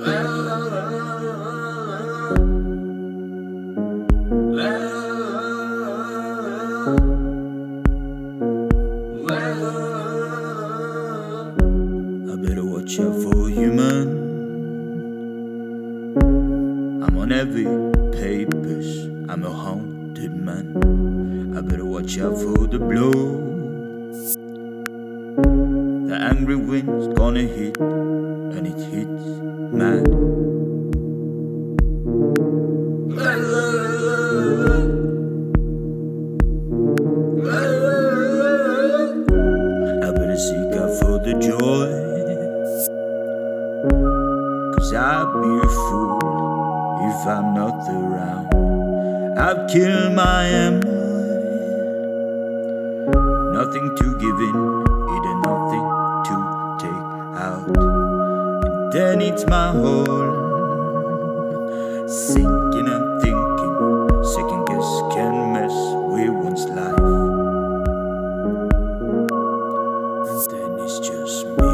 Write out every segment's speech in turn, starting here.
I better watch out for you, man. I'm on every papers, I'm a haunted man. I better watch out for the blow. The angry wind's gonna hit, and it hits mad. I better seek out for the joy, 'cause I'd be a fool if I'm not around. I've killed my ammo, nothing to give in, either nothing to take out. And then it's my whole sinking and thinking, second guess can mess with one's life. And then it's just me,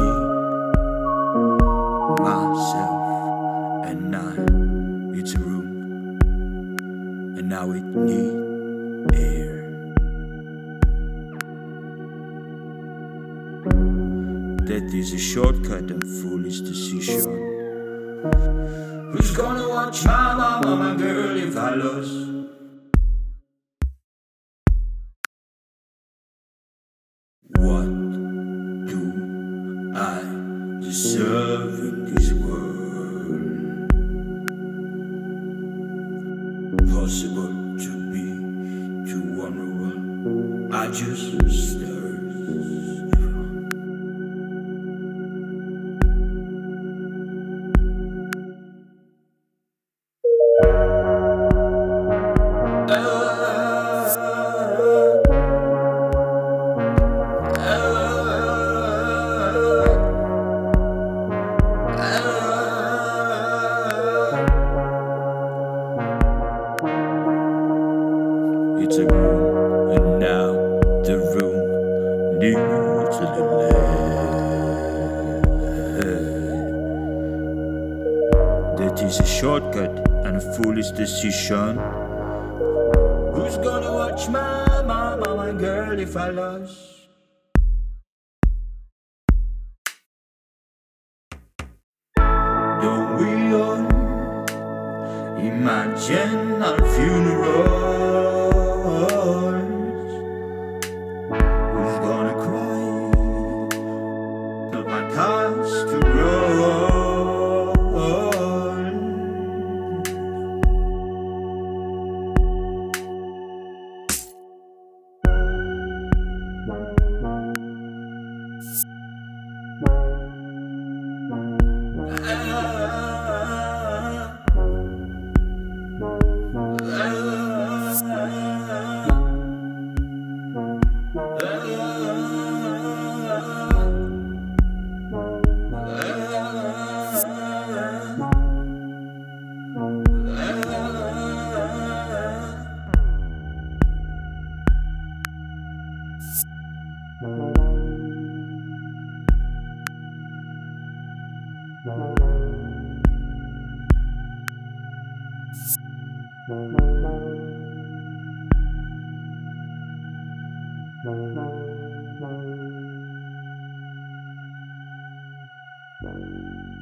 myself, and I. It's a room, and now it needs air. Death is a shortcut and foolish decision. Who's gonna watch my mama, my girl, if I lose? What do I deserve in this world? Possible to be too vulnerable. I just stir everyone. It's a room, and now the room needs a little air. That is a shortcut and a foolish decision. Who's gonna watch my mama, my girl, if I lost? Don't we all imagine our funerals? Who's gonna cry? Not my cars to roll. Thank you.